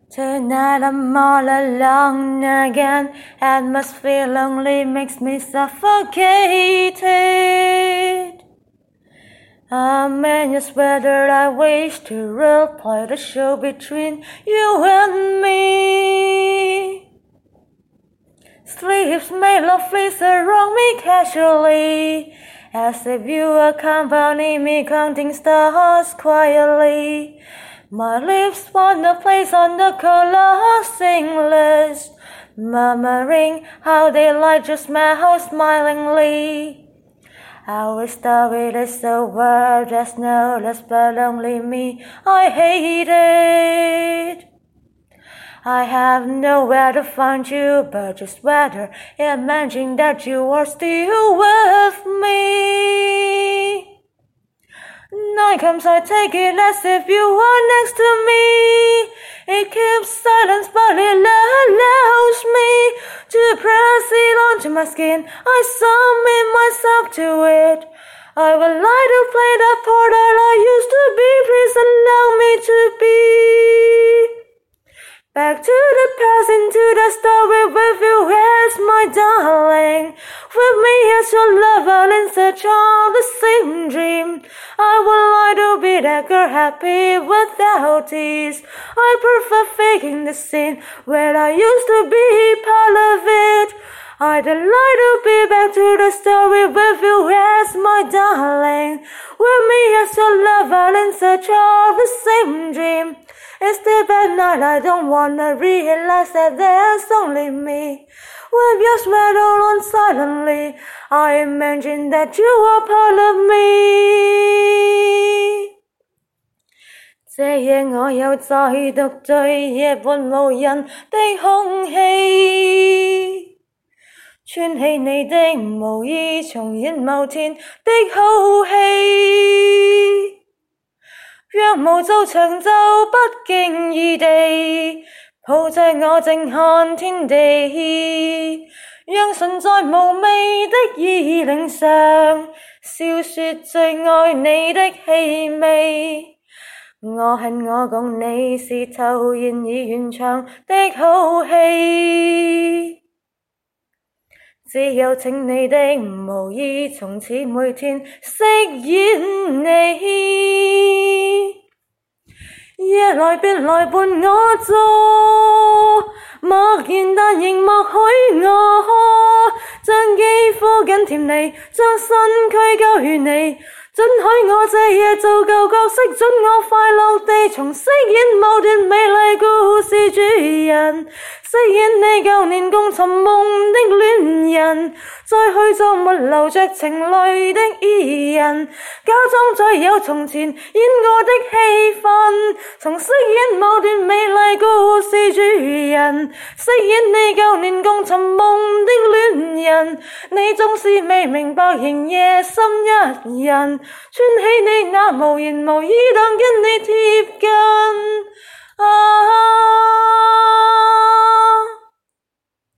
Tonight I'm all alone again, atmosphere lonely makes me suffocated. I'm in your sweater, I wish to replay the show between you and me. Sleeps made lovely surround me casually, as if you accompany me counting stars quietly. My lips find a place on the collapsing list, murmuring how they like to smile smilingly. I wish that it is over, there's no less but only me I hate it. I have nowhere to find you but just weather, imagine that you are still with me. Night comes, I take it as if you are next to me. It keeps silence but it allows me to press it onto my skin. I submit myself to it. I would like to play that part that I used to be. Please allow me to be. Back to the past, into the story with you as my darling. With me as your lover in search of the same dream. I would like to be that girl happy without tears. I prefer faking the scene where I used to be part of it. I'd like to be back to the story with you as my darling. With me as your lover in search of the same dream. It's deep at night, I don't wanna realize that there's only me. With your sweater on silently, I imagine that you are part of me. 這夜我又再獨對夜半無人的空氣，穿起你的毛衣，重演某天的好戲。若無做長袖，不經意地抱着我靜看天地，讓唇在無味的衣領上笑說最愛你的氣味。我恨我共你是突然已完場的好戲，只有請你的毛衣從此每天飾演你。夜來別來伴我坐，默然但仍默許我，將肌膚緊貼你，將身軀交予你，准許我這夜做舊角色，准我快樂地重飾演某段美麗故事主人，飾演你舊年共尋夢的戀人，再去做沒流着情淚的伊人，假裝再有從前演過的戲份，重飾演某段美麗故事主人，飾演你舊年共尋夢的戀人，你總是未明白仍夜深一人，穿起你那無言無語當跟你貼近